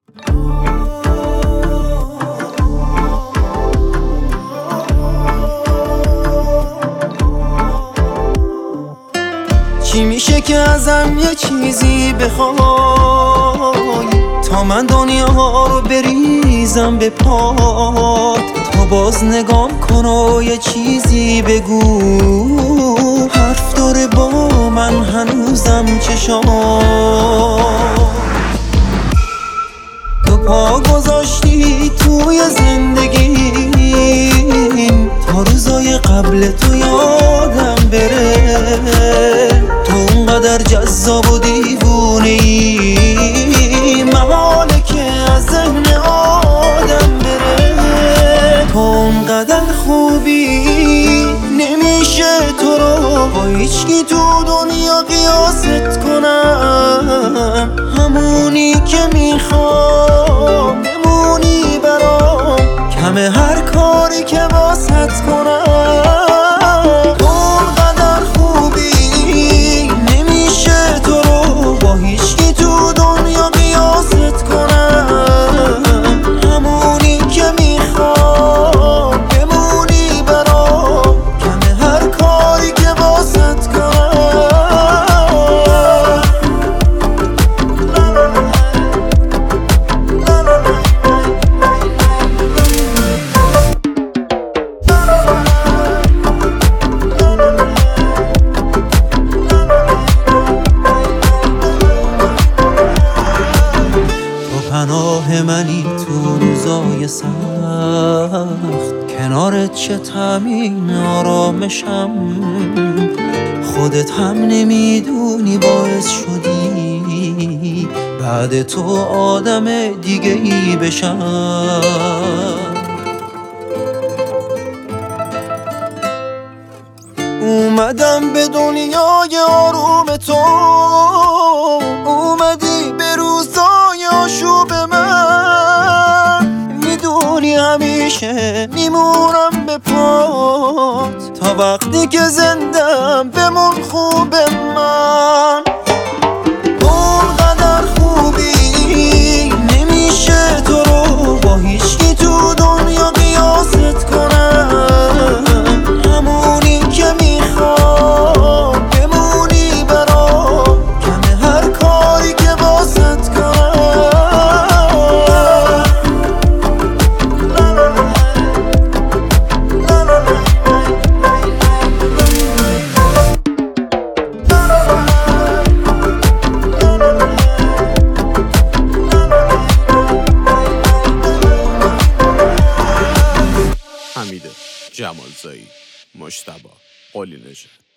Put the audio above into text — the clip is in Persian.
چی میشه که ازم یه چیزی بخوای تا من دنیا رو بریزم به پات؟ تا باز نگام کن و یه چیزی بگو، حرف داره با من هنوزم چشات. تو پا گذاشتی توی زندگیم تا روزای قبل تو یادم بره. تو اونقدر جذاب و دیوونه‌ای، محاله که از ذهن آدم بره. تو اونقدر خوبی نمیشه تو رو با هیچکی تو دنیا قیاست کنم. همونی که میخوام بمونی برام، کمه هر کاری که واسط کنم. تو اونقدر خوبی نمیشه تو رو با هیچکی تو دنیا قیاست کنم. همونی که میخوام بمونی برام، کمه هر کاری که واسط کنم. پناه منی تو روزای سخت، کنارت چه تامین آرامشم. خودت هم نمیدونی باعث شدی بعد تو آدم دیگه ای بشم. اومدم به دنیای آروم تو، اومدی به روزای آشوب من. میدونی همیشه میمونم به پات، تا وقتی که زندم بمون خوب من. اونقدر خوبی نمیشه تو رو با هیچکی تو دنیا قیاست کنم. همونی که میخوام بمونی برام، کمه هر کاری که واسط کنم. حمید جمالزایی، مجتبی قلی نژاد.